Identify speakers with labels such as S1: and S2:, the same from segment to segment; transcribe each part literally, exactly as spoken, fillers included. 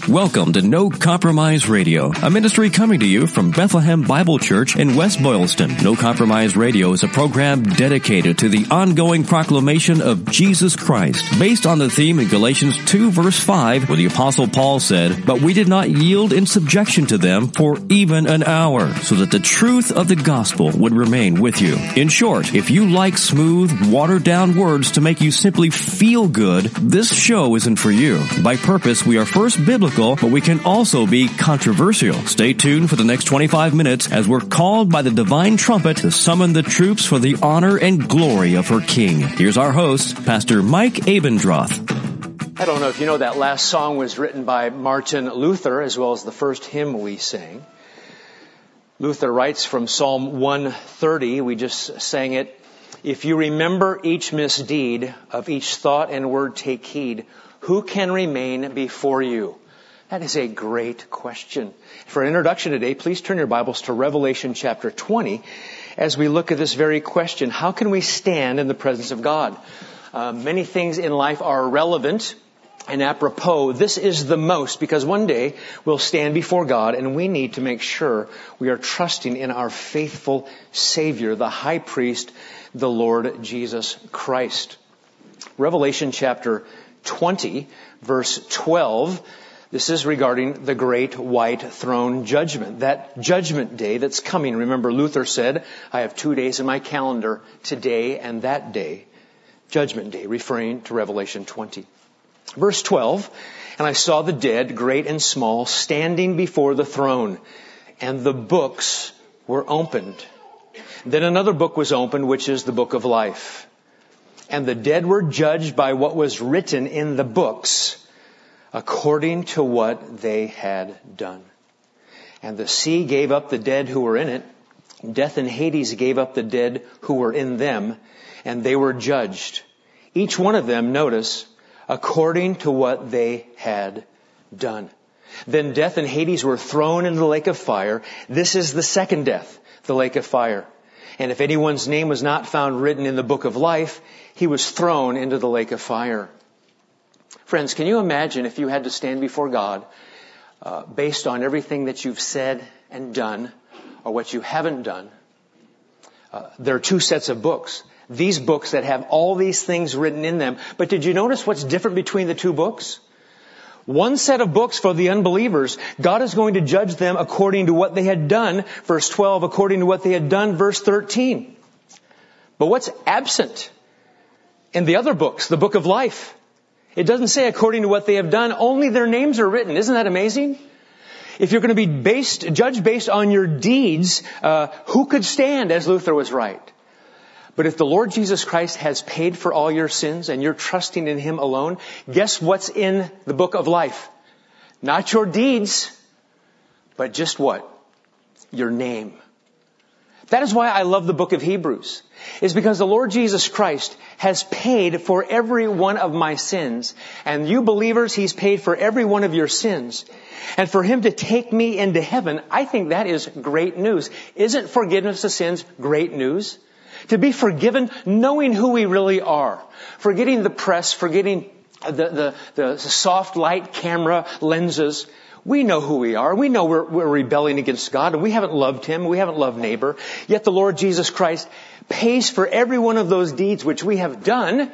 S1: Welcome to No Compromise Radio, a ministry coming to you from Bethlehem Bible Church in West Boylston. No Compromise Radio is a program dedicated to the ongoing proclamation of Jesus Christ, based on the theme in Galatians two verse five, where the Apostle Paul said, "But we did not yield in subjection to them for even an hour, so that the truth of the gospel would remain with you." In short, if you like smooth, watered-down words to make you simply feel good, this show isn't for you. By purpose, we are first biblical, but we can also be controversial. Stay tuned for the next twenty-five minutes as we're called by the divine trumpet to summon the troops for the honor and glory of her King. Here's our host, Pastor Mike Abendroth.
S2: I don't know if you know that last song was written by Martin Luther, as well as the first hymn we sang. Luther writes from Psalm one thirty, we just sang it, "If you remember each misdeed, of each thought and word take heed, who can remain before you?" That is a great question. For an introduction today, please turn your Bibles to Revelation chapter twenty as we look at this very question. How can we stand in the presence of God? Uh, many things in life are relevant and apropos. This is the most, because one day we'll stand before God and we need to make sure we are trusting in our faithful Savior, the high priest, the Lord Jesus Christ. Revelation chapter twenty, verse twelve. This is regarding the great white throne judgment, that judgment day that's coming. Remember, Luther said, "I have two days in my calendar, today and that day." Judgment day, referring to Revelation twenty. Verse twelve, "And I saw the dead, great and small, standing before the throne, and the books were opened. Then another book was opened, which is the book of life. And the dead were judged by what was written in the books, according to what they had done. And the sea gave up the dead who were in it. Death and Hades gave up the dead who were in them, and they were judged. Each one of them, notice, according to what they had done. Then death and Hades were thrown into the lake of fire. This is the second death, the lake of fire. And if anyone's name was not found written in the book of life, he was thrown into the lake of fire." Friends, can you imagine if you had to stand before God uh, based on everything that you've said and done, or what you haven't done? Uh, there are two sets of books. These books that have all these things written in them. But did you notice what's different between the two books? One set of books for the unbelievers, God is going to judge them according to what they had done. Verse twelve, according to what they had done. Verse thirteen. But what's absent in the other books, the book of life? It doesn't say according to what they have done, only their names are written. Isn't that amazing? If you're going to be based, judged based on your deeds, uh, who could stand, as Luther was right? But if the Lord Jesus Christ has paid for all your sins and you're trusting in Him alone, guess what's in the book of life? Not your deeds, but just what? Your name. That is why I love the book of Hebrews. Is because the Lord Jesus Christ has paid for every one of my sins. And you believers, He's paid for every one of your sins. And for Him to take me into heaven, I think that is great news. Isn't forgiveness of sins great news? To be forgiven, knowing who we really are. Forgetting the press, forgetting the, the, the soft light camera lenses. We know who we are. We know we're, we're rebelling against God, and we haven't loved Him. We haven't loved neighbor. Yet the Lord Jesus Christ pays for every one of those deeds which we have done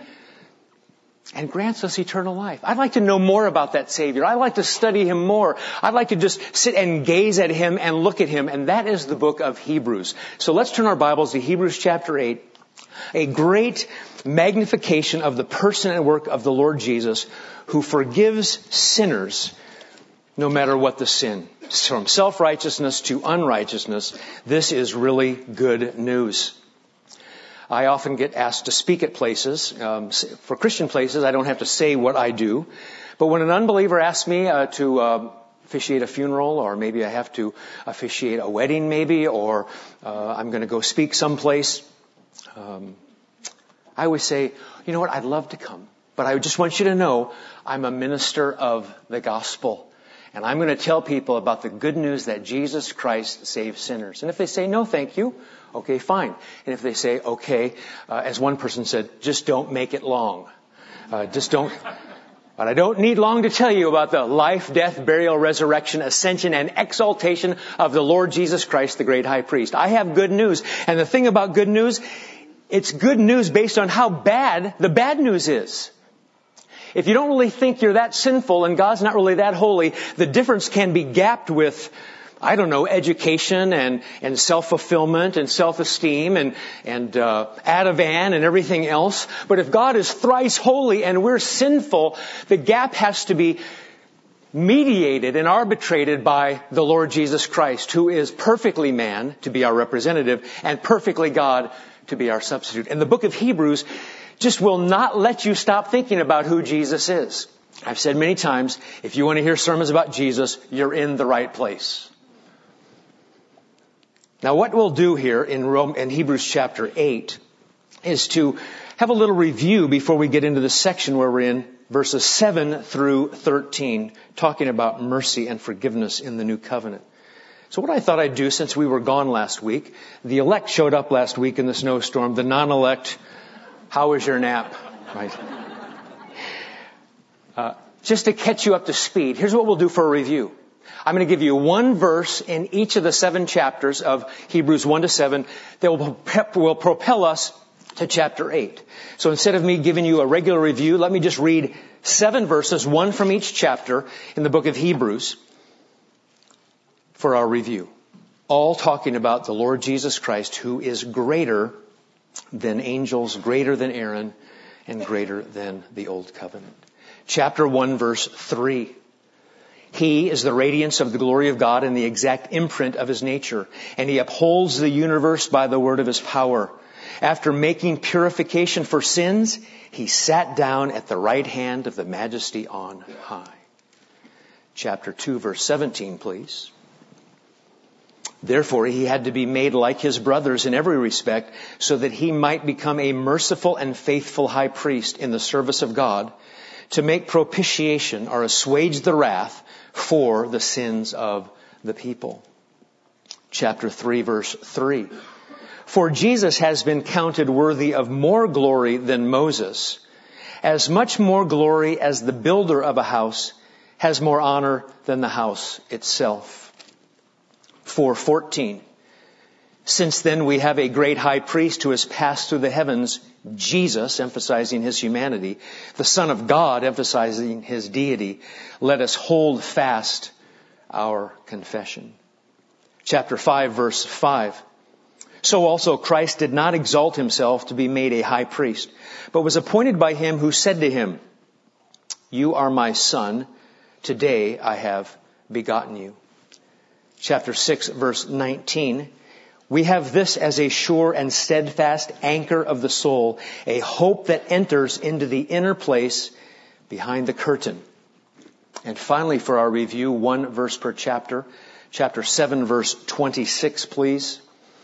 S2: and grants us eternal life. I'd like to know more about that Savior. I'd like to study Him more. I'd like to just sit and gaze at Him and look at Him. And that is the book of Hebrews. So let's turn our Bibles to Hebrews chapter eight. A great magnification of the person and work of the Lord Jesus, who forgives sinners no matter what the sin. From self-righteousness to unrighteousness, this is really good news. I often get asked to speak at places. Um, for Christian places, I don't have to say what I do. But when an unbeliever asks me uh, to uh, officiate a funeral, or maybe I have to officiate a wedding maybe, or uh, I'm going to go speak someplace, um, I always say, you know what, I'd love to come. But I just want you to know I'm a minister of the gospel. And I'm going to tell people about the good news that Jesus Christ saves sinners. And if they say, no, thank you, okay, fine. And if they say, okay, uh, as one person said, just don't make it long. Uh, just don't, But I don't need long to tell you about the life, death, burial, resurrection, ascension, and exaltation of the Lord Jesus Christ, the great high priest. I have good news. And the thing about good news, it's good news based on how bad the bad news is. If you don't really think you're that sinful and God's not really that holy, the difference can be gapped with, I don't know, education and, and self-fulfillment and self-esteem and, and, uh, Ativan and everything else. But if God is thrice holy and we're sinful, the gap has to be mediated and arbitrated by the Lord Jesus Christ, who is perfectly man to be our representative and perfectly God to be our substitute. And the book of Hebrews just will not let you stop thinking about who Jesus is. I've said many times, if you want to hear sermons about Jesus, you're in the right place. Now, what we'll do here in Rome, in Hebrews chapter eight is to have a little review before we get into the section where we're in verses seven through thirteen, talking about mercy and forgiveness in the new covenant. So what I thought I'd do, since we were gone last week, the elect showed up last week in the snowstorm, the non-elect, how was your nap? Right. Uh, just to catch you up to speed, here's what we'll do for a review. I'm going to give you one verse in each of the seven chapters of Hebrews one to seven that will, will propel us to chapter eight. So instead of me giving you a regular review, let me just read seven verses, one from each chapter in the book of Hebrews for our review. All talking about the Lord Jesus Christ, who is greater than angels, greater than Aaron, and greater than the old covenant. Chapter one, verse three. He is the radiance of the glory of God and the exact imprint of His nature, and He upholds the universe by the word of His power. After making purification for sins, He sat down at the right hand of the Majesty on high. Chapter two, verse seventeen, please. Therefore, He had to be made like His brothers in every respect, so that He might become a merciful and faithful high priest in the service of God, to make propitiation or assuage the wrath for the sins of the people. Chapter three, verse three. For Jesus has been counted worthy of more glory than Moses, as much more glory as the builder of a house has more honor than the house itself. four fourteen. Since then we have a great high priest who has passed through the heavens, Jesus, emphasizing His humanity, the Son of God, emphasizing His deity. Let us hold fast our confession. Chapter five, verse five. So also Christ did not exalt Himself to be made a high priest, but was appointed by Him who said to Him, You are my Son, today I have begotten you. Chapter six, verse nineteen. We have this as a sure and steadfast anchor of the soul, a hope that enters into the inner place behind the curtain. And finally, for our review, one verse per chapter. Chapter seven, verse twenty-six, please.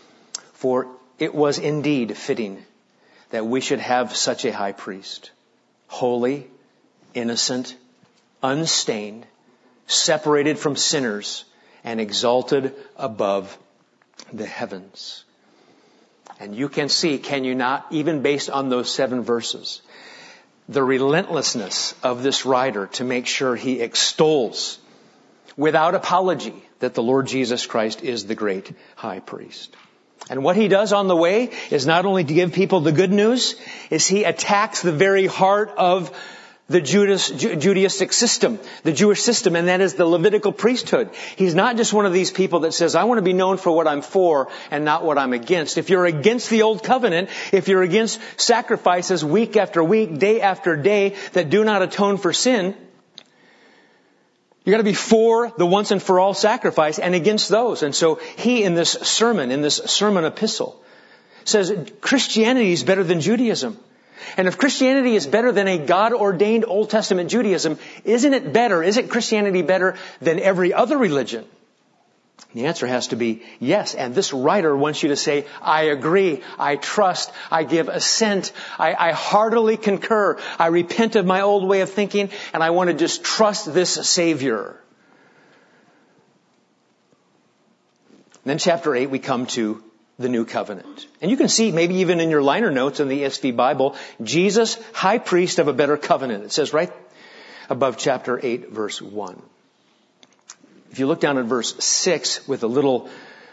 S2: For it was indeed fitting that we should have such a high priest, holy, innocent, unstained, separated from sinners, and exalted above the heavens. And you can see, can you not, even based on those seven verses, the relentlessness of this writer to make sure he extols without apology that the Lord Jesus Christ is the great high priest. And what he does on the way is not only to give people the good news, is he attacks the very heart of the Judas, Judaistic system, the Jewish system, and that is the Levitical priesthood. He's not just one of these people that says, I want to be known for what I'm for and not what I'm against. If you're against the old covenant, if you're against sacrifices week after week, day after day that do not atone for sin, you got to be for the once and for all sacrifice and against those. And so he, in this sermon, in this sermon epistle, says Christianity is better than Judaism. And if Christianity is better than a God-ordained Old Testament Judaism, isn't it better, isn't Christianity better than every other religion? The answer has to be yes. And this writer wants you to say, I agree, I trust, I give assent, I, I heartily concur, I repent of my old way of thinking, and I want to just trust this Savior. Then chapter eight, we come to the new covenant. And you can see, maybe even in your liner notes in the E S V Bible, Jesus, high priest of a better covenant. It says right above chapter eight, verse one. If you look down at verse six with a little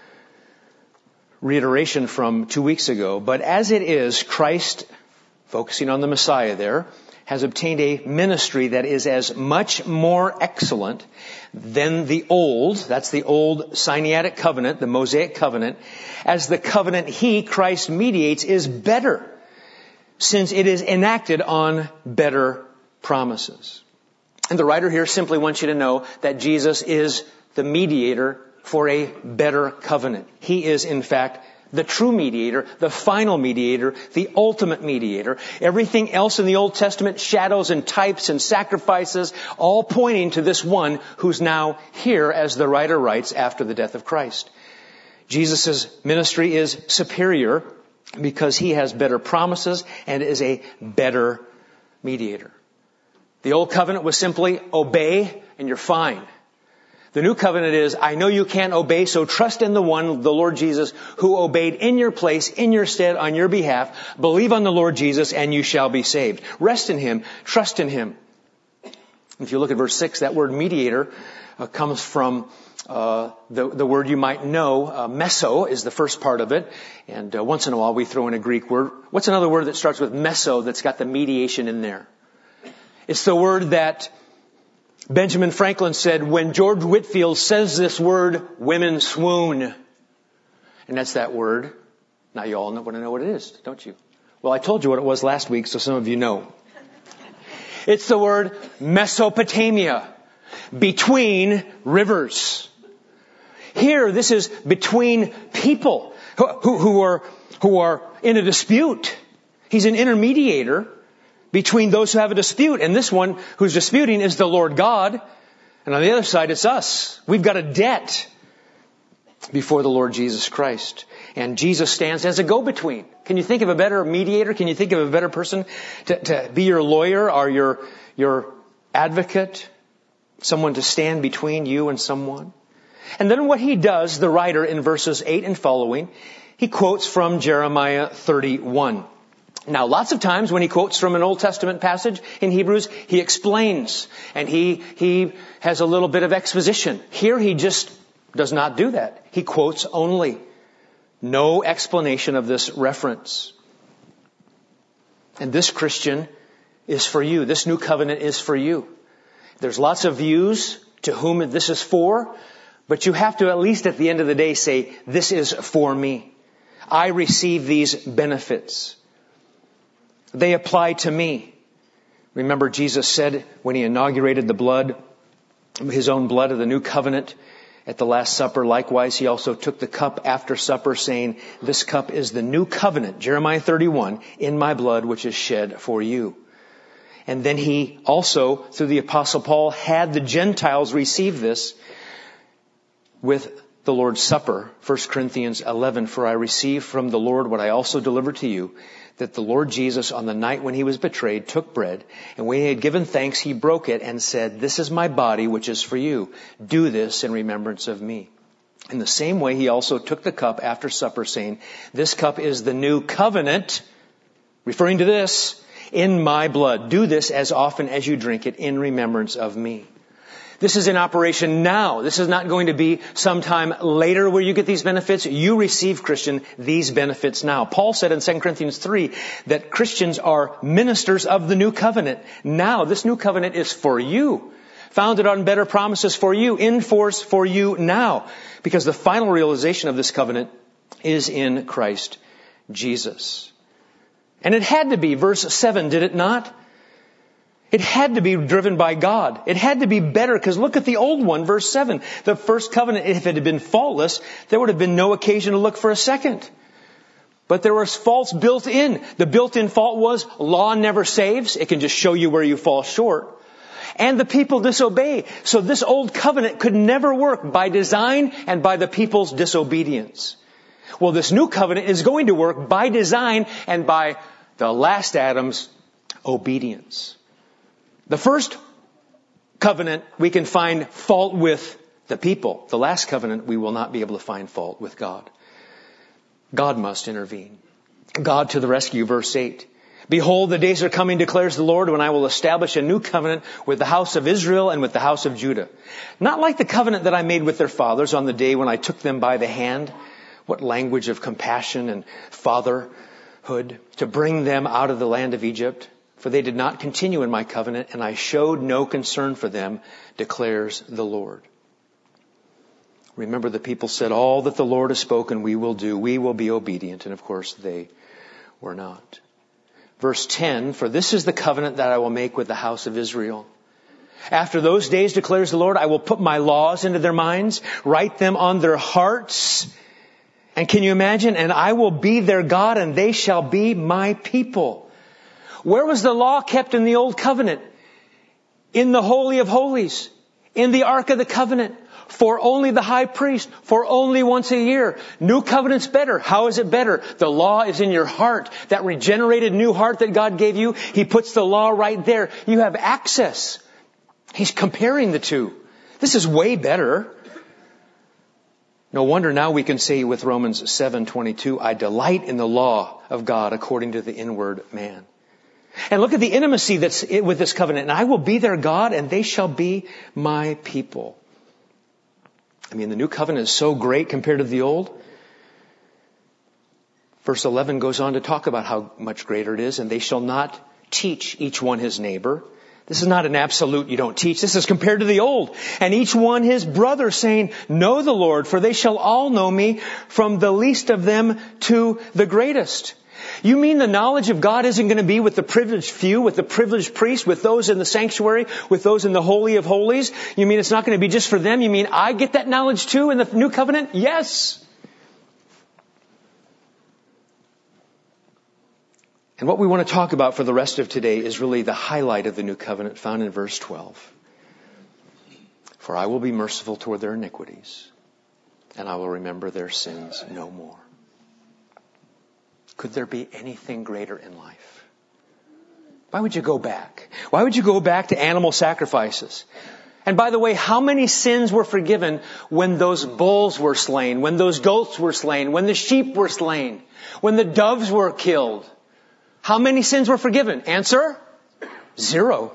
S2: reiteration from two weeks ago, but as it is, Christ, focusing on the Messiah there, has obtained a ministry that is as much more excellent than the old, that's the old Sinaitic covenant, the Mosaic covenant, as the covenant he, Christ, mediates is better, since it is enacted on better promises. And the writer here simply wants you to know that Jesus is the mediator for a better covenant. He is, in fact, the true mediator, the final mediator, the ultimate mediator. Everything else in the Old Testament, shadows and types and sacrifices, all pointing to this one who's now here, as the writer writes, after the death of Christ. Jesus' ministry is superior because he has better promises and is a better mediator. The old covenant was simply obey and you're fine. The new covenant is, I know you can't obey, so trust in the one, the Lord Jesus, who obeyed in your place, in your stead, on your behalf. Believe on the Lord Jesus and you shall be saved. Rest in him. Trust in him. If you look at verse six, that word mediator uh, comes from uh, the, the word you might know. Uh, meso is the first part of it. And uh, once in a while we throw in a Greek word. What's another word that starts with meso that's got the mediation in there? It's the word that Benjamin Franklin said, when George Whitefield says this word, women swoon. And that's that word. Now you all want to know what it is, don't you? Well, I told you what it was last week, so some of you know. It's the word Mesopotamia, between rivers. Here, this is between people who, who, who are, who are in a dispute. He's an intermediator between those who have a dispute. And this one who's disputing is the Lord God. And on the other side, it's us. We've got a debt before the Lord Jesus Christ. And Jesus stands as a go-between. Can you think of a better mediator? Can you think of a better person to, to be your lawyer or your, your advocate? Someone to stand between you and someone? And then what he does, the writer in verses eight and following, he quotes from Jeremiah thirty-one. Now, lots of times when he quotes from an Old Testament passage in Hebrews, he explains and he, he has a little bit of exposition. Here he just does not do that. He quotes only. No explanation of this reference. And this, Christian, is for you. This new covenant is for you. There's lots of views to whom this is for, but you have to at least at the end of the day say, this is for me. I receive these benefits. They apply to me. Remember, Jesus said when he inaugurated the blood, his own blood of the new covenant at the Last Supper, likewise, he also took the cup after supper, saying, this cup is the new covenant, Jeremiah thirty-one, in my blood, which is shed for you. And then he also, through the Apostle Paul, had the Gentiles receive this with the Lord's Supper, First Corinthians eleven, for I received from the Lord what I also delivered to you, that the Lord Jesus, on the night when he was betrayed, took bread, and when he had given thanks, he broke it and said, this is my body, which is for you. Do this in remembrance of me. In the same way, he also took the cup after supper, saying, this cup is the new covenant, referring to this, in my blood. Do this as often as you drink it in remembrance of me. This is in operation now. This is not going to be sometime later where you get these benefits. You receive, Christian, these benefits now. Paul said in Second Corinthians three that Christians are ministers of the new covenant. Now, this new covenant is for you. Founded on better promises for you, in force for you now. Because the final realization of this covenant is in Christ Jesus. And it had to be, verse seven, did it not? It had to be driven by God. It had to be better, because look at the old one, verse seven. The first covenant, if it had been faultless, there would have been no occasion to look for a second. But there was faults built in. The built-in fault was law never saves. It can just show you where you fall short. And the people disobey. So this old covenant could never work by design and by the people's disobedience. Well, this new covenant is going to work by design and by the last Adam's obedience. The first covenant, we can find fault with the people. The last covenant, we will not be able to find fault with God. God must intervene. God to the rescue, verse eight. Behold, the days are coming, declares the Lord, when I will establish a new covenant with the house of Israel and with the house of Judah. Not like the covenant that I made with their fathers on the day when I took them by the hand. What language of compassion and fatherhood, to bring them out of the land of Egypt. For they did not continue in my covenant, and I showed no concern for them, declares the Lord. Remember, the people said, all that the Lord has spoken we will do. We will be obedient. And of course they were not. Verse ten, for this is the covenant that I will make with the house of Israel. After those days, declares the Lord, I will put my laws into their minds, write them on their hearts. And can you imagine? And I will be their God, and they shall be my people. Where was the law kept in the old covenant? In the Holy of Holies. In the Ark of the Covenant. For only the high priest. For only once a year. New covenant's better. How is it better? The law is in your heart. That regenerated new heart that God gave you, He puts the law right there. You have access. He's comparing the two. This is way better. No wonder now we can say with Romans seven twenty-two, I delight in the law of God according to the inward man. And look at the intimacy that's with this covenant. And I will be their God, and they shall be my people. I mean, the new covenant is so great compared to the old. Verse eleven goes on to talk about how much greater it is. And they shall not teach each one his neighbor. This is not an absolute you don't teach. This is compared to the old. And each one his brother, saying, know the Lord, for they shall all know me, from the least of them to the greatest. You mean the knowledge of God isn't going to be with the privileged few, with the privileged priests, with those in the sanctuary, with those in the Holy of Holies? You mean it's not going to be just for them? You mean I get that knowledge too in the new covenant? Yes. And what we want to talk about for the rest of today is really the highlight of the new covenant found in verse twelve. For I will be merciful toward their iniquities, and I will remember their sins no more. Could there be anything greater in life? Why would you go back? Why would you go back to animal sacrifices? And by the way, how many sins were forgiven when those bulls were slain, when those goats were slain, when the sheep were slain, when the doves were killed? How many sins were forgiven? Answer? Zero.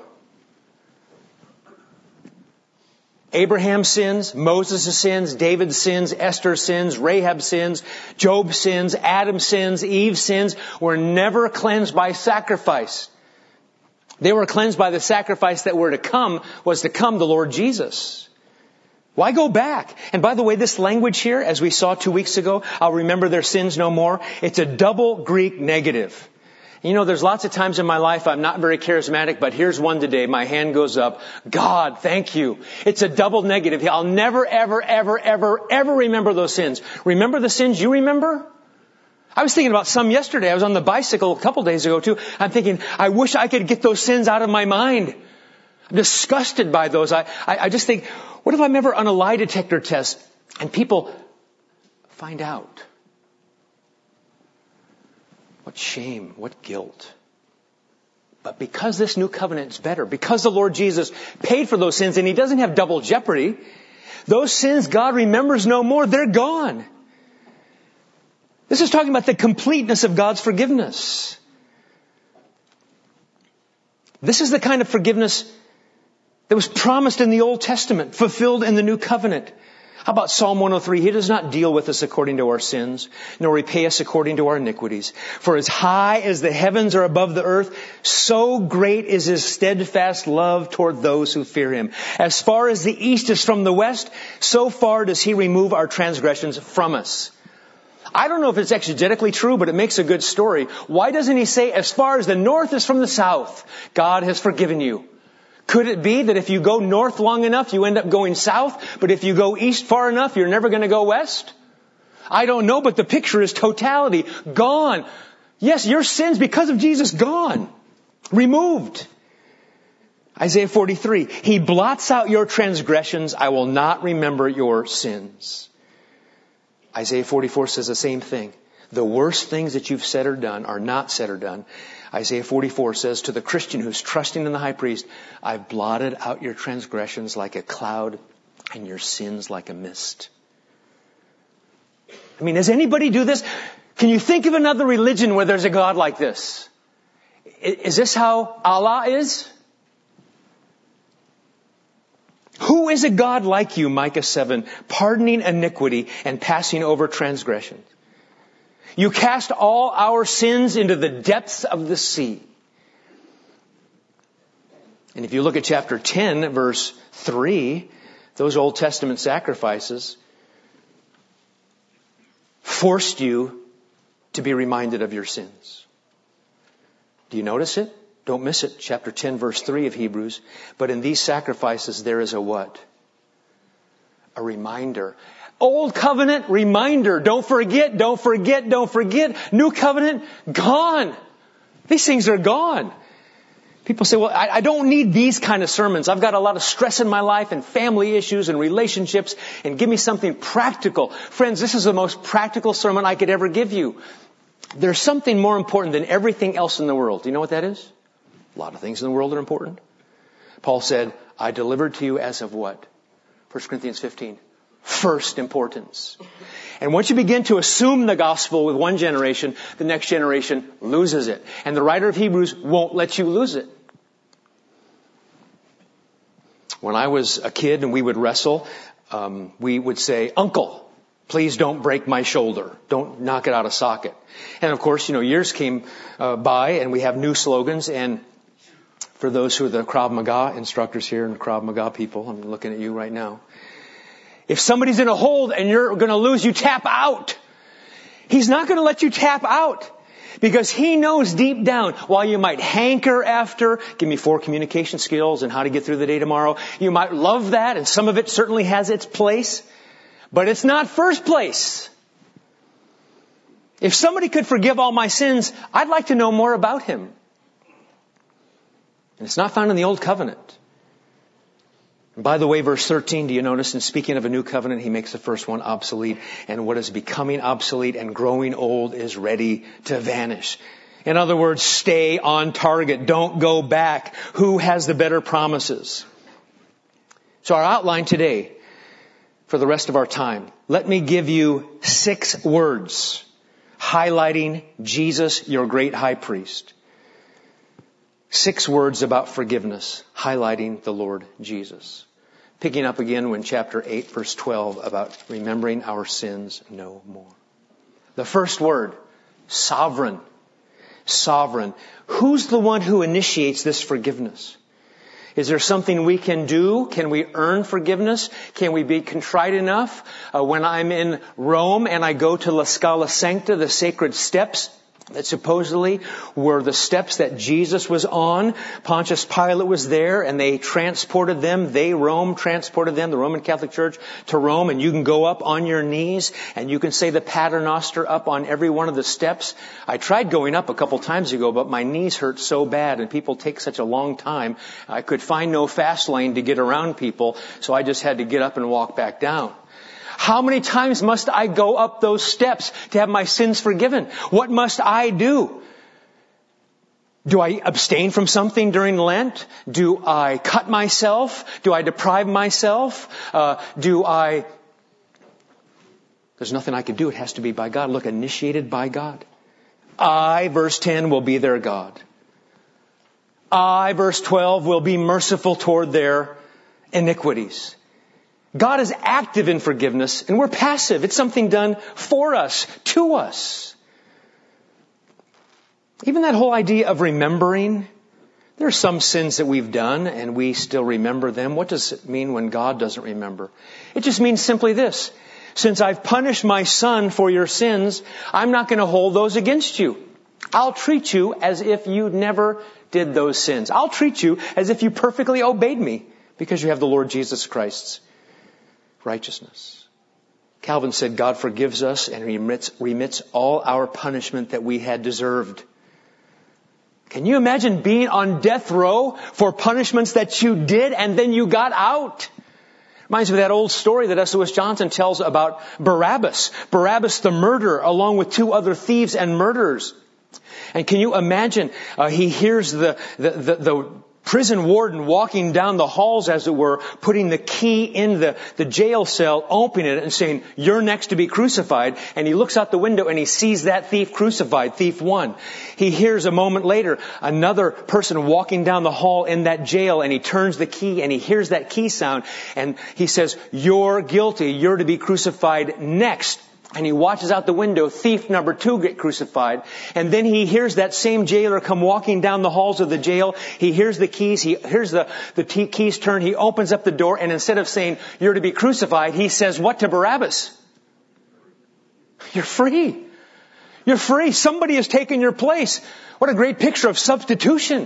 S2: Abraham's sins, Moses' sins, David's sins, Esther's sins, Rahab's sins, Job's sins, Adam's sins, Eve's sins were never cleansed by sacrifice. They were cleansed by the sacrifice that were to come, was to come, the Lord Jesus. Why go back? And by the way, this language here, as we saw two weeks ago, I'll remember their sins no more. It's a double Greek negative. You know, there's lots of times in my life I'm not very charismatic, but here's one today. My hand goes up. God, thank you. It's a double negative. I'll never, ever, ever, ever, ever remember those sins. Remember the sins you remember? I was thinking about some yesterday. I was on the bicycle a couple days ago too. I'm thinking, I wish I could get those sins out of my mind. I'm disgusted by those. I, I, I just think, what if I'm ever on a lie detector test and people find out? What shame, what guilt. But because this new covenant is better, because the Lord Jesus paid for those sins and He doesn't have double jeopardy, those sins God remembers no more. They're gone. This is talking about the completeness of God's forgiveness. This is the kind of forgiveness that was promised in the Old Testament, fulfilled in the New Covenant. How about Psalm one oh three? He does not deal with us according to our sins, nor repay us according to our iniquities. For as high as the heavens are above the earth, so great is His steadfast love toward those who fear Him. As far as the east is from the west, so far does He remove our transgressions from us. I don't know if it's exegetically true, but it makes a good story. Why doesn't He say, as far as the north is from the south, God has forgiven you? Could it be that if you go north long enough, you end up going south, but if you go east far enough, you're never going to go west? I don't know, but the picture is totality. Gone. Yes, your sins, because of Jesus, gone. Removed. Isaiah forty-three, He blots out your transgressions. I will not remember your sins. Isaiah forty-four says the same thing. The worst things that you've said or done are not said or done. Isaiah forty-four says to the Christian who's trusting in the high priest, I've blotted out your transgressions like a cloud and your sins like a mist. I mean, does anybody do this? Can you think of another religion where there's a God like this? Is this how Allah is? Who is a God like you, Micah seven, pardoning iniquity and passing over transgressions? You cast all our sins into the depths of the sea. And if you look at chapter ten, verse three, those Old Testament sacrifices forced you to be reminded of your sins. Do you notice it? Don't miss it. Chapter ten, verse three of Hebrews. But in these sacrifices there is a what? A reminder. Old covenant, reminder. Don't forget, don't forget, don't forget. New covenant, gone. These things are gone. People say, well, I, I don't need these kind of sermons. I've got a lot of stress in my life and family issues and relationships, and give me something practical. Friends, this is the most practical sermon I could ever give you. There's something more important than everything else in the world. Do you know what that is? A lot of things in the world are important. Paul said, I delivered to you as of what? First Corinthians fifteen. First importance. And once you begin to assume the gospel with one generation, the next generation loses it. And the writer of Hebrews won't let you lose it. When I was a kid and we would wrestle, um, we would say, Uncle, please don't break my shoulder. Don't knock it out of socket. And of course, you know, years came uh, by and we have new slogans. And for those who are the Krav Maga instructors here and Krav Maga people, I'm looking at you right now. If somebody's in a hold and you're going to lose, you tap out. He's not going to let you tap out because he knows deep down, while you might hanker after, give me four communication skills and how to get through the day tomorrow. You might love that, and some of it certainly has its place, but it's not first place. If somebody could forgive all my sins, I'd like to know more about him. And it's not found in the Old Covenant. And by the way, verse thirteen, do you notice, in speaking of a new covenant, he makes the first one obsolete. And what is becoming obsolete and growing old is ready to vanish. In other words, stay on target. Don't go back. Who has the better promises? So our outline today, for the rest of our time, let me give you six words highlighting Jesus, your great high priest. Six words about forgiveness, highlighting the Lord Jesus. Picking up again when chapter eight, verse twelve, about remembering our sins no more. The first word, sovereign. Sovereign. Who's the one who initiates this forgiveness? Is there something we can do? Can we earn forgiveness? Can we be contrite enough? Uh, when I'm in Rome and I go to La Scala Sancta, the sacred steps, that supposedly were the steps that Jesus was on. Pontius Pilate was there and they transported them. They, Rome, transported them, the Roman Catholic Church, to Rome. And you can go up on your knees and you can say the Paternoster up on every one of the steps. I tried going up a couple times ago, but my knees hurt so bad and people take such a long time. I could find no fast lane to get around people, so I just had to get up and walk back down. How many times must I go up those steps to have my sins forgiven? What must I do? Do I abstain from something during Lent? Do I cut myself? Do I deprive myself? Uh, do I... There's nothing I can do. It has to be by God. Look, initiated by God. I, verse ten, will be their God. I, verse twelve, will be merciful toward their iniquities. God is active in forgiveness, and we're passive. It's something done for us, to us. Even that whole idea of remembering, there are some sins that we've done, and we still remember them. What does it mean when God doesn't remember? It just means simply this. Since I've punished my son for your sins, I'm not going to hold those against you. I'll treat you as if you never did those sins. I'll treat you as if you perfectly obeyed me, because you have the Lord Jesus Christ's righteousness. Calvin said God forgives us and remits, remits all our punishment that we had deserved. Can you imagine being on death row for punishments that you did and then you got out? Reminds me of that old story that S. Lewis Johnson tells about Barabbas. Barabbas the murderer, along with two other thieves and murderers. And can you imagine, uh, he hears the, the, the, the prison warden walking down the halls, as it were, putting the key in the, the jail cell, opening it and saying, you're next to be crucified. And he looks out the window and he sees that thief crucified, thief one. He hears a moment later another person walking down the hall in that jail, and he turns the key and he hears that key sound, and he says, you're guilty, you're to be crucified next. And he watches out the window, thief number two get crucified. And then he hears that same jailer come walking down the halls of the jail. He hears the keys. He hears the, the t- keys turn. He opens up the door. And instead of saying, you're to be crucified, he says, what to Barabbas? You're free. You're free. Somebody has taken your place. What a great picture of substitution.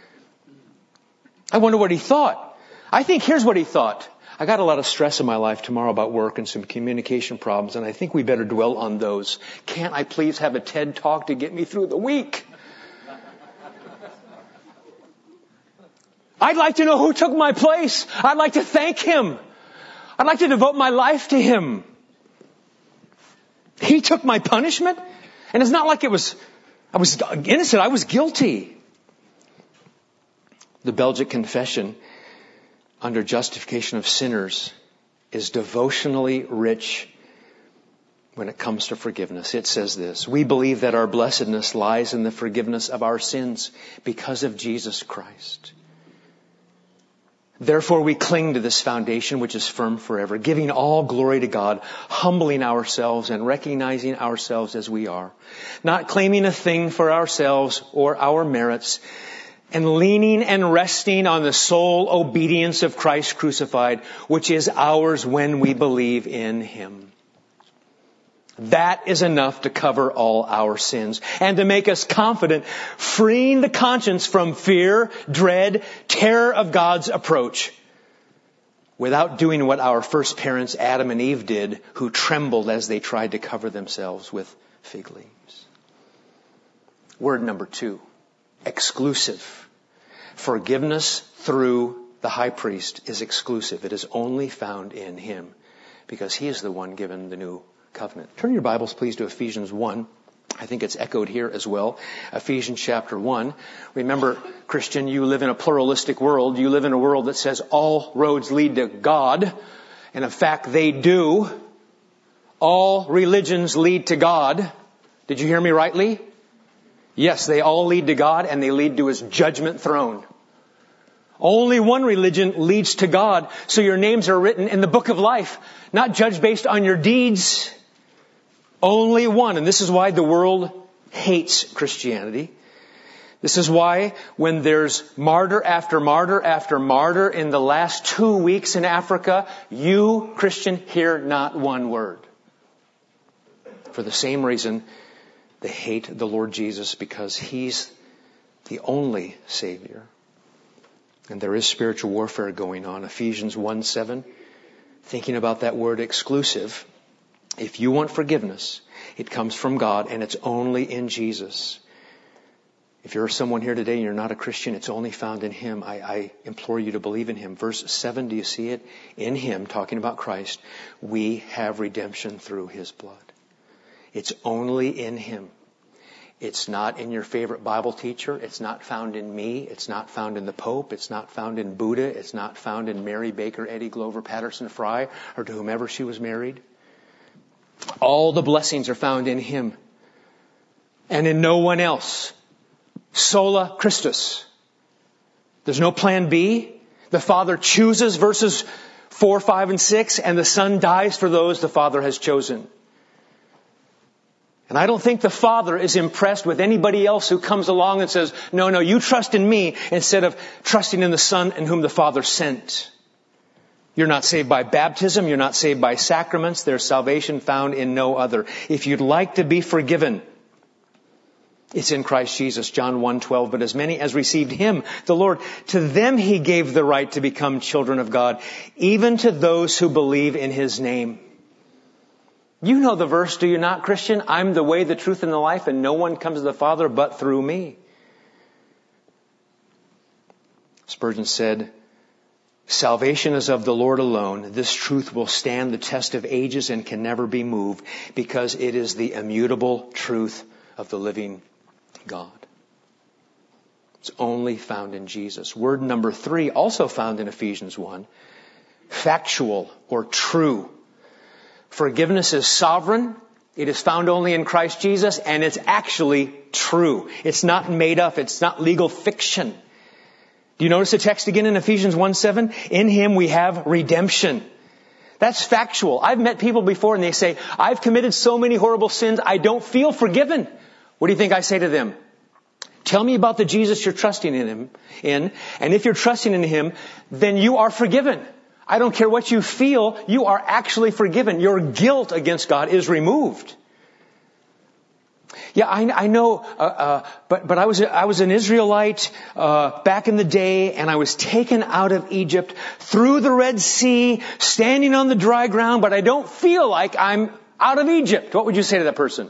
S2: I wonder what he thought. I think here's what he thought. I got a lot of stress in my life tomorrow about work and some communication problems, and I think we better dwell on those. Can't I please have a TED Talk to get me through the week? I'd like to know who took my place. I'd like to thank him. I'd like to devote my life to him. He took my punishment, and it's not like it was, I was innocent, I was guilty. The Belgic Confession under justification of sinners is devotionally rich when it comes to forgiveness. It says this: we believe that our blessedness lies in the forgiveness of our sins because of Jesus Christ. Therefore we cling to this foundation which is firm forever, giving all glory to God, humbling ourselves and recognizing ourselves as we are, not claiming a thing for ourselves or our merits, and leaning and resting on the sole obedience of Christ crucified, which is ours when we believe in Him. That is enough to cover all our sins and to make us confident, freeing the conscience from fear, dread, terror of God's approach, without doing what our first parents, Adam and Eve, did, who trembled as they tried to cover themselves with fig leaves. Word number two. Exclusive. Forgiveness through the high priest is exclusive. It is only found in him because he is the one given the new covenant. Turn your Bibles, please, to Ephesians one. I think it's echoed here as well. Ephesians chapter one. Remember, Christian, you live in a pluralistic world. You live in a world that says all roads lead to God. And in fact, they do. All religions lead to God. Did you hear me rightly? Yes, they all lead to God, and they lead to His judgment throne. Only one religion leads to God, so your names are written in the book of life, not judged based on your deeds. Only one, and this is why the world hates Christianity. This is why when there's martyr after martyr after martyr in the last two weeks in Africa, you, Christian, hear not one word. For the same reason, they hate the Lord Jesus, because He's the only Savior. And there is spiritual warfare going on. Ephesians one seven, thinking about that word exclusive. If you want forgiveness, it comes from God, and it's only in Jesus. If you're someone here today and you're not a Christian, it's only found in Him. I, I implore you to believe in Him. Verse seven, do you see it? In Him, talking about Christ, we have redemption through His blood. It's only in Him. It's not in your favorite Bible teacher. It's not found in me. It's not found in the Pope. It's not found in Buddha. It's not found in Mary Baker, Eddy Glover, Patterson Fry, or to whomever she was married. All the blessings are found in Him and in no one else. Sola Christus. There's no plan B. The Father chooses, verses four, five, and six, and the Son dies for those the Father has chosen. And I don't think the Father is impressed with anybody else who comes along and says, no, no, you trust in me instead of trusting in the Son in whom the Father sent. You're not saved by baptism. You're not saved by sacraments. There's salvation found in no other. If you'd like to be forgiven, it's in Christ Jesus. John one twelve, but as many as received Him, the Lord, to them He gave the right to become children of God, even to those who believe in His name. You know the verse, do you not, Christian? I'm the way, the truth, and the life, and no one comes to the Father but through me. Spurgeon said, salvation is of the Lord alone. This truth will stand the test of ages and can never be moved, because it is the immutable truth of the living God. It's only found in Jesus. Word number three, also found in Ephesians one, factual or true. Forgiveness is sovereign. It is found only in Christ Jesus, and it's actually true. It's not made up. It's not legal fiction. Do you notice the text again in Ephesians one seven? In Him we have redemption. That's factual. I've met people before and they say, I've committed so many horrible sins, I don't feel forgiven. What do you think I say to them? Tell me about the Jesus you're trusting in Him, in, and if you're trusting in Him, then you are forgiven. I don't care what you feel, you are actually forgiven. Your guilt against God is removed. Yeah, I, I know, uh, uh, but but I was I was an Israelite uh, back in the day, and I was taken out of Egypt through the Red Sea, standing on the dry ground. But I don't feel like I'm out of Egypt. What would you say to that person?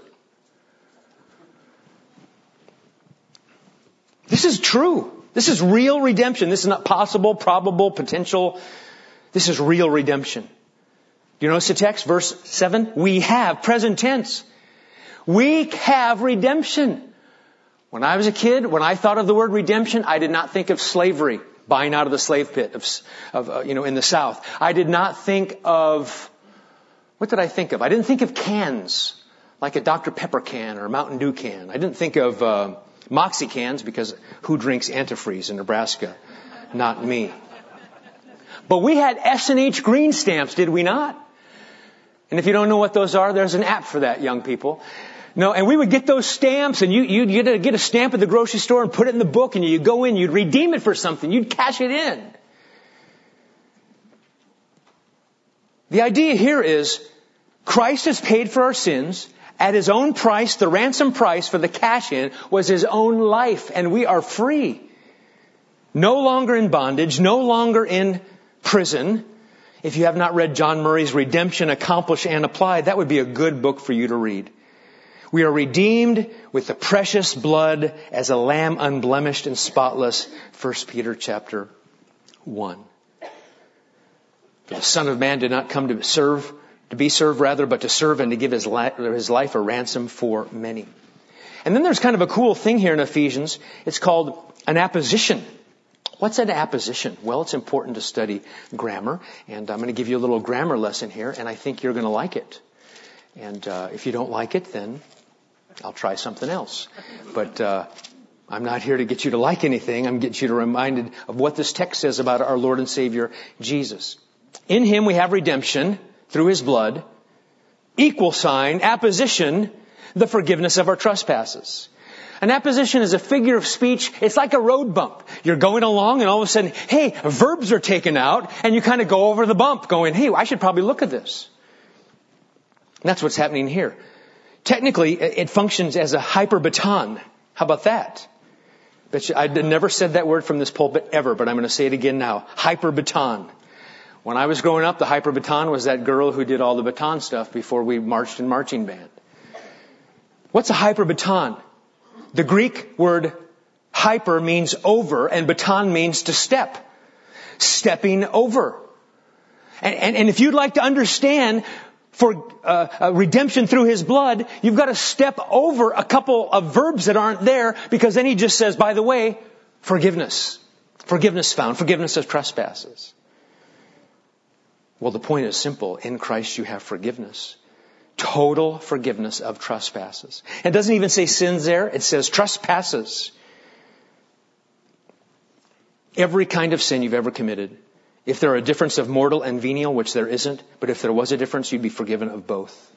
S2: This is true. This is real redemption. This is not possible, probable, potential. This is real redemption. Do you notice the text? Verse seven. We have, present tense. We have redemption. When I was a kid, when I thought of the word redemption, I did not think of slavery, buying out of the slave pit of, of uh, you know, in the South. I did not think of, what did I think of? I didn't think of cans, like a Doctor Pepper can or a Mountain Dew can. I didn't think of uh, Moxie cans, because who drinks antifreeze in Nebraska? Not me. But we had S and H green stamps, did we not? And if you don't know what those are, there's an app for that, young people. No, and we would get those stamps, and you, you'd get a, get a stamp at the grocery store and put it in the book, and you'd go in, you'd redeem it for something, you'd cash it in. The idea here is Christ has paid for our sins. At His own price, the ransom price for the cash-in was His own life, and we are free. No longer in bondage, no longer in prison. If you have not read John Murray's Redemption, Accomplished and Applied, that would be a good book for you to read. We are redeemed with the precious blood as a lamb unblemished and spotless. First Peter chapter one. For the Son of Man did not come to serve, to be served rather, but to serve and to give his life, his life a ransom for many. And then there's kind of a cool thing here in Ephesians. It's called an apposition. What's an apposition? Well, it's important to study grammar, and I'm going to give you a little grammar lesson here, and I think you're going to like it. And uh, if you don't like it, then I'll try something else. But uh, I'm not here to get you to like anything. I'm getting you to reminded of what this text says about our Lord and Savior, Jesus. In Him we have redemption through His blood, equal sign, apposition, the forgiveness of our trespasses. An apposition is a figure of speech. It's like a road bump. You're going along and all of a sudden, hey, verbs are taken out, and you kind of go over the bump going, hey, I should probably look at this. And that's what's happening here. Technically, it functions as a hyperbaton. How about that? Bet you, I never said that word from this pulpit ever, but I'm going to say it again now. Hyperbaton. When I was growing up, the hyperbaton was that girl who did all the baton stuff before we marched in marching band. What's a hyperbaton? The Greek word hyper means over, and baton means to step. Stepping over. And, and, and if you'd like to understand for uh, uh, redemption through His blood, you've got to step over a couple of verbs that aren't there, because then He just says, by the way, forgiveness. Forgiveness found. Forgiveness of trespasses. Well, the point is simple. In Christ you have forgiveness. Total forgiveness of trespasses. It doesn't even say sins there. It says trespasses. Every kind of sin you've ever committed. If there are a difference of mortal and venial, which there isn't, but if there was a difference, you'd be forgiven of both.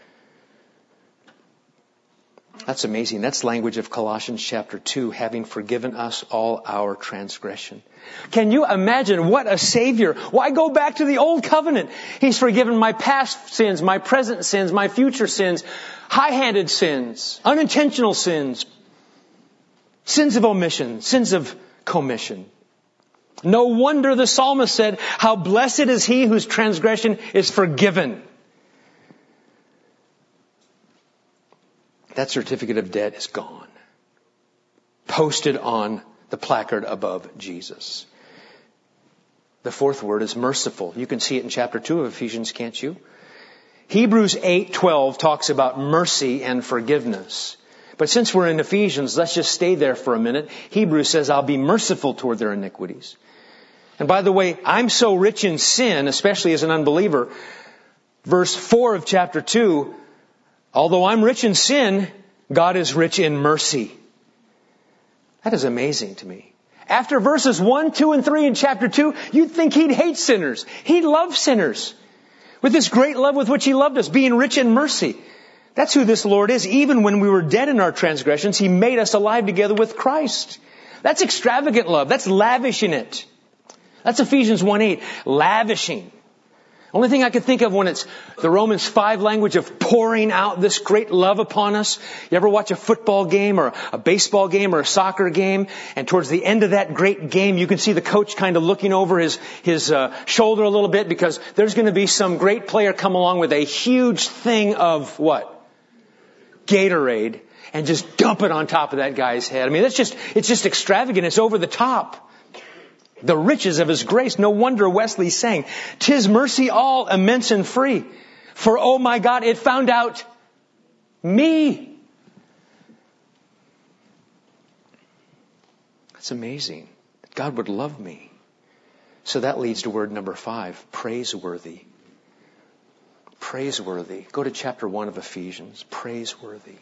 S2: That's amazing. That's language of Colossians chapter two, having forgiven us all our transgression. Can you imagine what a Savior? Why go back to the old covenant? He's forgiven my past sins, my present sins, my future sins, high-handed sins, unintentional sins, sins of omission, sins of commission. No wonder the psalmist said, how blessed is he whose transgression is forgiven. That certificate of debt is gone. Posted on the placard above Jesus. The fourth word is merciful. You can see it in chapter two of Ephesians, can't you? Hebrews eight twelve talks about mercy and forgiveness. But since we're in Ephesians, let's just stay there for a minute. Hebrews says, I'll be merciful toward their iniquities. And by the way, I'm so rich in sin, especially as an unbeliever. Verse four of chapter two, although I'm rich in sin, God is rich in mercy. That is amazing to me. After verses one, two, and three in chapter two, you'd think He'd hate sinners. He loves sinners. With this great love with which He loved us, being rich in mercy. That's who this Lord is. Even when we were dead in our transgressions, He made us alive together with Christ. That's extravagant love. That's lavishing it. That's Ephesians one eight. Lavishing. Only thing I could think of when it's the Romans five language of pouring out this great love upon us. You ever watch a football game or a baseball game or a soccer game, and towards the end of that great game, you can see the coach kind of looking over his his uh, shoulder a little bit, because there's going to be some great player come along with a huge thing of what? Gatorade, and just dump it on top of that guy's head. I mean, that's just, it's just extravagant. It's over the top. The riches of His grace. No wonder Wesley sang, "'Tis mercy all immense and free. For oh my God, it found out me." That's amazing. God would love me. So that leads to word number five, praiseworthy. Praiseworthy. Go to chapter one of Ephesians. Praiseworthy.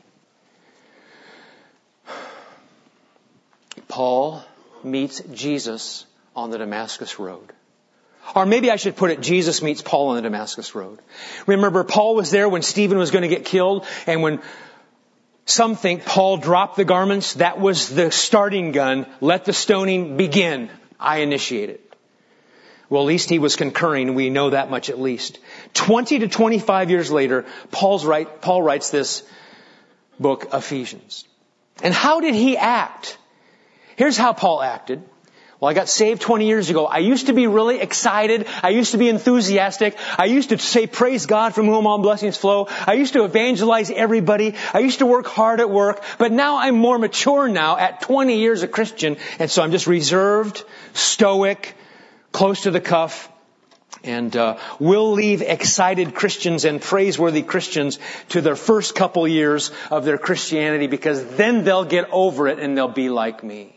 S2: Paul meets Jesus on the Damascus Road. Or maybe I should put it, Jesus meets Paul on the Damascus Road. Remember, Paul was there when Stephen was going to get killed, and when some think Paul dropped the garments, that was the starting gun. Let the stoning begin. I initiate it. Well, at least he was concurring. We know that much at least. Twenty to twenty-five years later, Paul's write, Paul writes this book, Ephesians. And how did he act? Here's how Paul acted. Well, I got saved twenty years ago. I used to be really excited. I used to be enthusiastic. I used to say, praise God from whom all blessings flow. I used to evangelize everybody. I used to work hard at work. But now I'm more mature now at twenty years a Christian. And so I'm just reserved, stoic, close to the cuff. And uh, we'll leave excited Christians and praiseworthy Christians to their first couple years of their Christianity, because then they'll get over it and they'll be like me.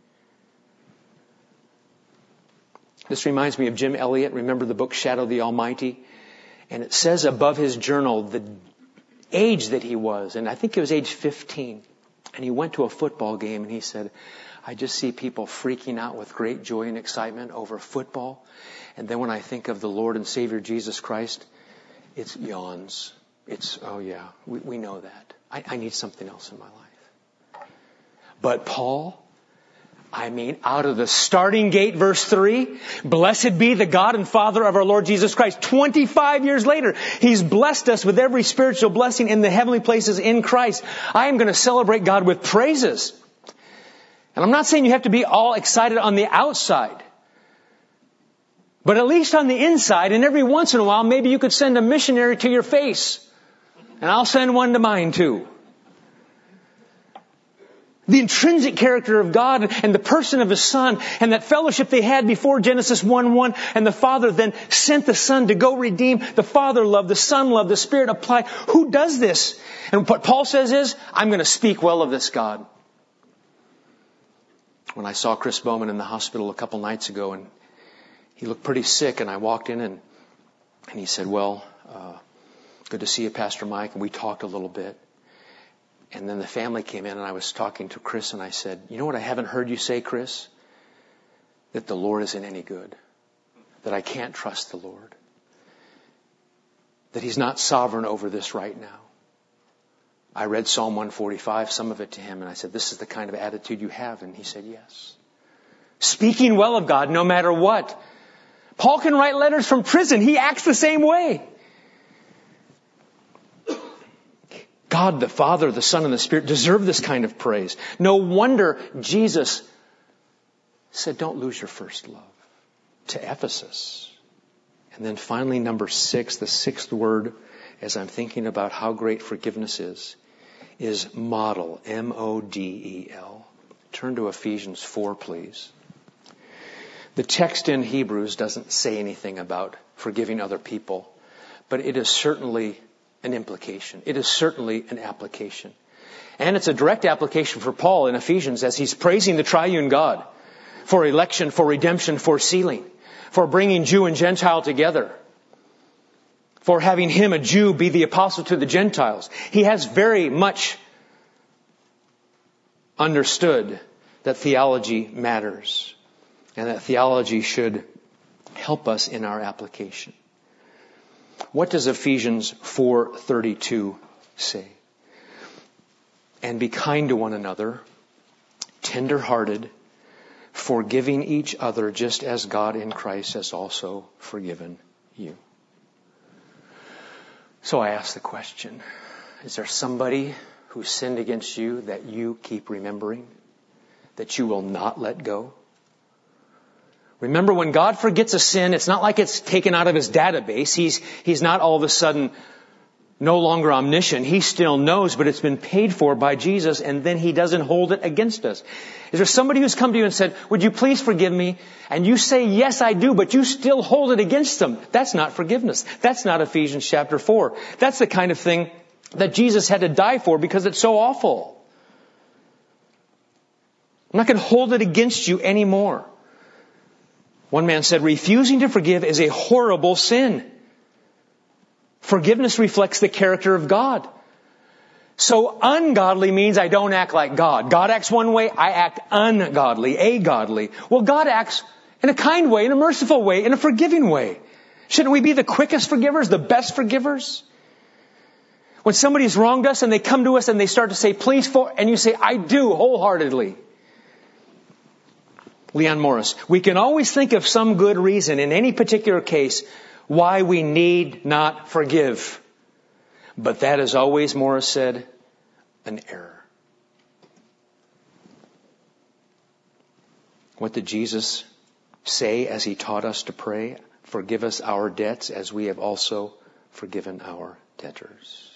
S2: This reminds me of Jim Elliot. Remember the book Shadow of the Almighty? And it says above his journal the age that he was. And I think it was age fifteen. And he went to a football game and he said, I just see people freaking out with great joy and excitement over football. And then when I think of the Lord and Savior Jesus Christ, it's yawns. It's, oh yeah, we, we know that. I, I need something else in my life. But Paul, I mean, out of the starting gate, verse three, blessed be the God and Father of our Lord Jesus Christ. twenty-five years later, He's blessed us with every spiritual blessing in the heavenly places in Christ. I am going to celebrate God with praises. And I'm not saying you have to be all excited on the outside, but at least on the inside, and every once in a while, maybe you could send a missionary to your face. And I'll send one to mine too. The intrinsic character of God and the person of His Son and that fellowship they had before Genesis one one, and the Father then sent the Son to go redeem. The Father love, the Son love, the Spirit apply. Who does this? And what Paul says is, I'm going to speak well of this God. When I saw Chris Bowman in the hospital a couple nights ago, and he looked pretty sick, and I walked in and, and he said, well, uh, good to see you, Pastor Mike. And we talked a little bit. And then the family came in and I was talking to Chris and I said, you know what I haven't heard you say, Chris? That the Lord isn't any good. That I can't trust the Lord. That He's not sovereign over this right now. I read Psalm one forty-five, some of it to him, and I said, this is the kind of attitude you have. And he said, yes. Speaking well of God no matter what. Paul can write letters from prison. He acts the same way. God, the Father, the Son, and the Spirit deserve this kind of praise. No wonder Jesus said, don't lose your first love, to Ephesus. And then finally, number six, the sixth word, as I'm thinking about how great forgiveness is, is model, M O D E L. Turn to Ephesians four, please. The text in Hebrews doesn't say anything about forgiving other people, but it is certainly an implication. It is certainly an application. And it's a direct application for Paul in Ephesians as he's praising the triune God for election, for redemption, for sealing, for bringing Jew and Gentile together, for having him, a Jew, be the apostle to the Gentiles. He has very much understood that theology matters and that theology should help us in our application. What does Ephesians four thirty-two say? And be kind to one another, tender-hearted, forgiving each other just as God in Christ has also forgiven you. So I ask the question, is there somebody who sinned against you that you keep remembering, that you will not let go? Remember, when God forgets a sin, it's not like it's taken out of His database. He's, he's not all of a sudden no longer omniscient. He still knows, but it's been paid for by Jesus, and then He doesn't hold it against us. Is there somebody who's come to you and said, would you please forgive me? And you say, yes, I do, but you still hold it against them. That's not forgiveness. That's not Ephesians chapter four. That's the kind of thing that Jesus had to die for because it's so awful. I'm not going to hold it against you anymore. One man said, refusing to forgive is a horrible sin. Forgiveness reflects the character of God. So ungodly means I don't act like God. God acts one way, I act ungodly, agodly. Well, God acts in a kind way, in a merciful way, in a forgiving way. Shouldn't we be the quickest forgivers, the best forgivers? When somebody's wronged us and they come to us and they start to say, please, for, and you say, I do, wholeheartedly. Leon Morris, we can always think of some good reason in any particular case why we need not forgive. But that is always, Morris said, an error. What did Jesus say as He taught us to pray? Forgive us our debts as we have also forgiven our debtors.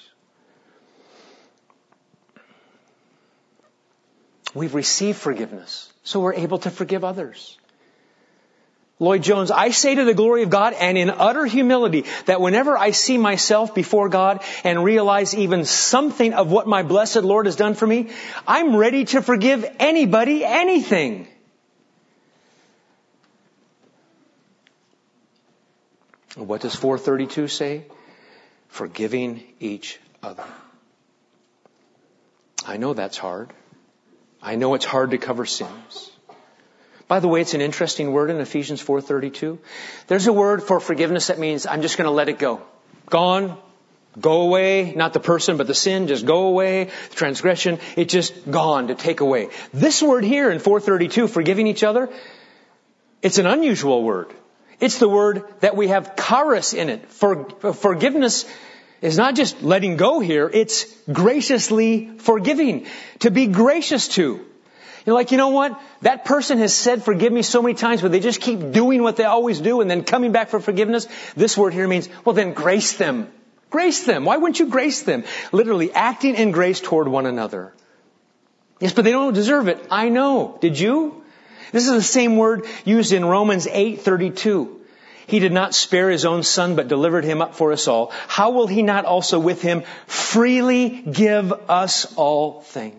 S2: We've received forgiveness, so we're able to forgive others. Lloyd Jones, I say to the glory of God and in utter humility that whenever I see myself before God and realize even something of what my blessed Lord has done for me, I'm ready to forgive anybody anything. What does four thirty-two say? Forgiving each other. I know that's hard. I know it's hard to cover sins. By the way, it's an interesting word in Ephesians four thirty-two. There's a word for forgiveness that means I'm just going to let it go. Gone. Go away. Not the person, but the sin. Just go away. The transgression. It's just gone, to take away. This word here in four thirty-two, forgiving each other, it's an unusual word. It's the word that we have charis in it. For, forgiveness is not just letting go here. It's graciously forgiving. To be gracious to. You're like, you know what? That person has said forgive me so many times, but they just keep doing what they always do and then coming back for forgiveness. This word here means, well then grace them. Grace them. Why wouldn't you grace them? Literally acting in grace toward one another. Yes, but they don't deserve it. I know. Did you? This is the same word used in Romans eight thirty-two. He did not spare His own Son, but delivered Him up for us all. How will He not also with Him freely give us all things?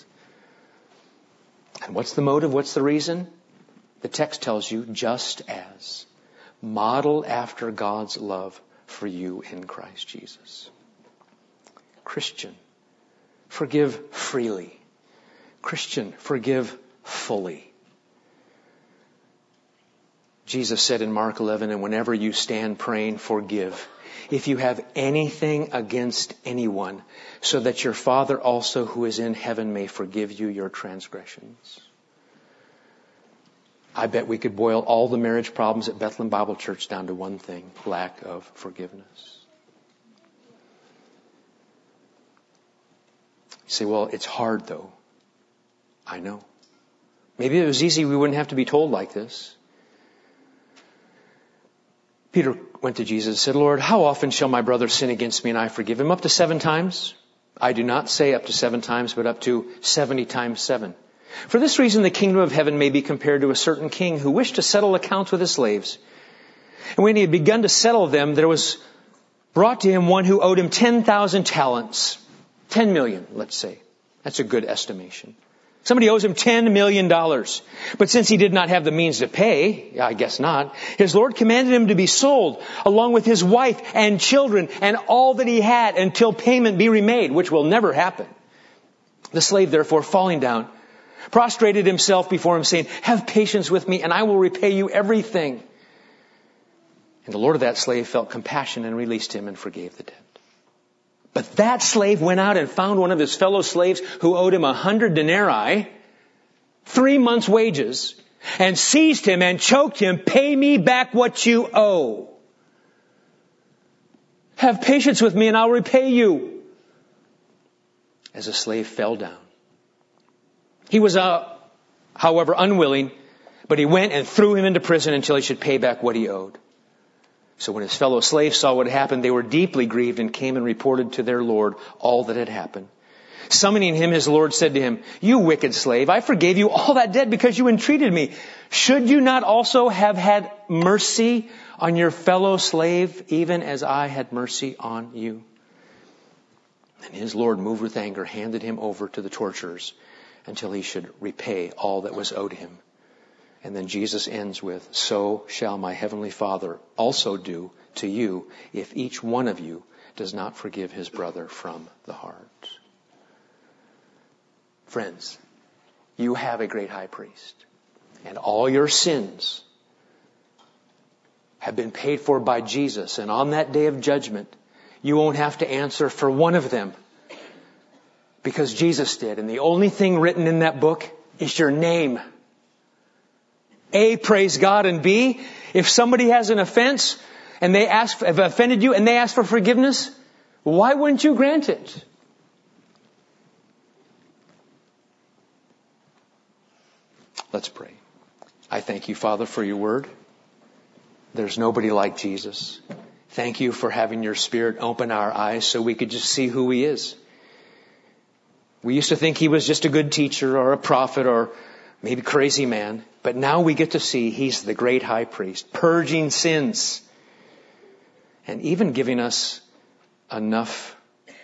S2: And what's the motive? What's the reason? The text tells you, just as. Model after God's love for you in Christ Jesus. Christian, forgive freely. Christian, forgive fully. Jesus said in Mark eleven, and whenever you stand praying, forgive. If you have anything against anyone, so that your Father also who is in heaven may forgive you your transgressions. I bet we could boil all the marriage problems at Bethlehem Bible Church down to one thing: lack of forgiveness. You say, well, it's hard though. I know. Maybe if it was easy, we wouldn't have to be told like this. Peter went to Jesus and said, Lord, how often shall my brother sin against me and I forgive him? Up to seven times? I do not say up to seven times, but up to seventy times seven. For this reason, the kingdom of heaven may be compared to a certain king who wished to settle accounts with his slaves. And when he had begun to settle them, there was brought to him one who owed him ten thousand talents. Ten million, let's say. That's a good estimation. Somebody owes him ten million dollars. But since he did not have the means to pay, I guess not, his Lord commanded him to be sold along with his wife and children and all that he had until payment be remade, which will never happen. The slave, therefore, falling down, prostrated himself before him, saying, "Have patience with me, and I will repay you everything." And the Lord of that slave felt compassion and released him and forgave the debt. But that slave went out and found one of his fellow slaves who owed him a hundred denarii, three months' wages, and seized him and choked him, "Pay me back what you owe. Have patience with me and I'll repay you." As the slave fell down. He was, uh, however, unwilling, but he went and threw him into prison until he should pay back what he owed. So when his fellow slaves saw what had happened, they were deeply grieved and came and reported to their Lord all that had happened. Summoning him, his Lord said to him, "You wicked slave, I forgave you all that debt because you entreated me. Should you not also have had mercy on your fellow slave, even as I had mercy on you?" And his Lord, moved with anger, handed him over to the torturers until he should repay all that was owed him. And then Jesus ends with, "So shall my heavenly Father also do to you if each one of you does not forgive his brother from the heart." Friends, you have a great high priest, and all your sins have been paid for by Jesus. And on that day of judgment, you won't have to answer for one of them because Jesus did. And the only thing written in that book is your name. A, praise God, and B, if somebody has an offense and they ask, have offended you and they ask for forgiveness, why wouldn't you grant it? Let's pray. I thank you, Father, for your word. There's nobody like Jesus. Thank you for having your Spirit open our eyes so we could just see who he is. We used to think he was just a good teacher or a prophet or maybe crazy man. But now we get to see he's the great high priest, purging sins and even giving us enough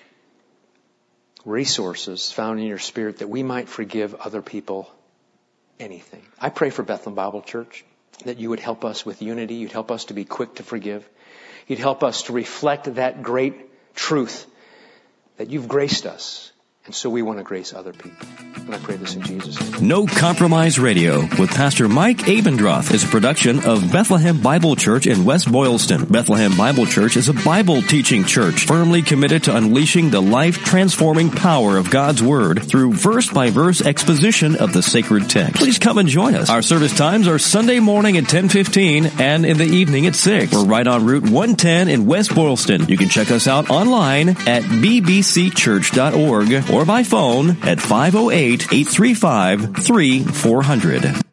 S2: resources found in your Spirit that we might forgive other people anything. I pray for Bethlehem Bible Church that you would help us with unity. You'd help us to be quick to forgive. You'd help us to reflect that great truth that you've graced us. And so we want to grace other people. And I pray this in Jesus' name.
S1: No Compromise Radio with Pastor Mike Abendroth is a production of Bethlehem Bible Church in West Boylston. Bethlehem Bible Church is a Bible teaching church firmly committed to unleashing the life-transforming power of God's Word through verse-by-verse exposition of the sacred text. Please come and join us. Our service times are Sunday morning at ten fifteen and in the evening at six. We're right on Route one ten in West Boylston. You can check us out online at b b c church dot org or by phone at five oh eight, eight three five, three four zero zero.